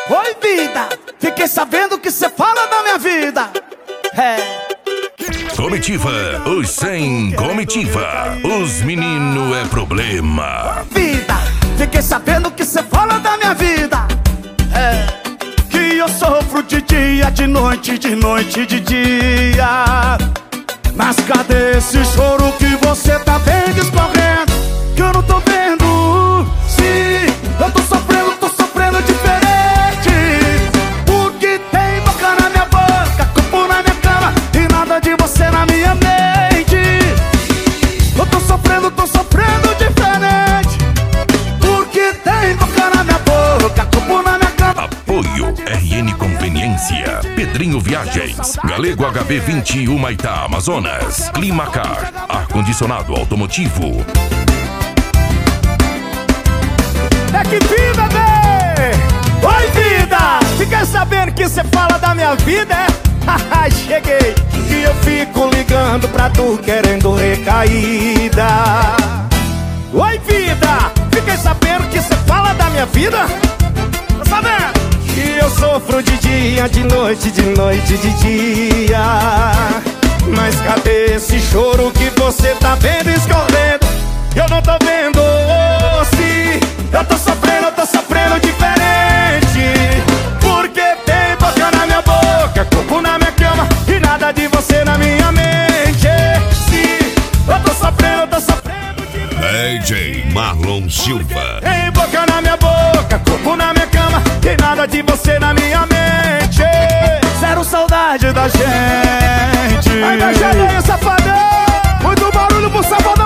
Oi, vida, fiquei sabendo que cê fala da minha vida. Comitiva, os 100 comitiva. Os menino é problema. Vida, fiquei sabendo que cê fala da minha vida. Que eu sofro de dia, de noite, de noite, de dia. Mas cadê esse choro que você tá vendo escorrendo? Que eu não tô vendo. Sim, eu tô sofrendo diferente. Porque tem boca na minha boca, corpo na minha cama e nada de você na minha mente. Eu tô sofrendo diferente. Porque tem boca na minha boca, corpo na minha cama. Apoio RN Conveniência, Pedrinho Viagens, Galego HB20 Humaitá, Amazonas, Climacar, ar-condicionado automotivo. É que vida, bebê! Oi, vida! Fiquei sabendo que cê fala da minha vida, é? Cheguei! E eu fico ligando pra tu querendo recaída. Oi, vida! Fiquei sabendo que cê fala da minha vida? Tá sabendo? Que eu sofro de dia, de noite, de noite, de dia. Mas cadê esse choro que você tá vendo escorrendo? Eu não tô vendo. Se eu tô sofrendo diferente. Porque tem boca na minha boca, corpo na minha cama e nada de você na minha mente. Se eu tô sofrendo diferente. DJ Marlon Silva. Tem boca na minha boca, corpo na minha cama e nada de você na minha mente. Zero saudade da gente. Aí, meu safadão, muito barulho pro safadão.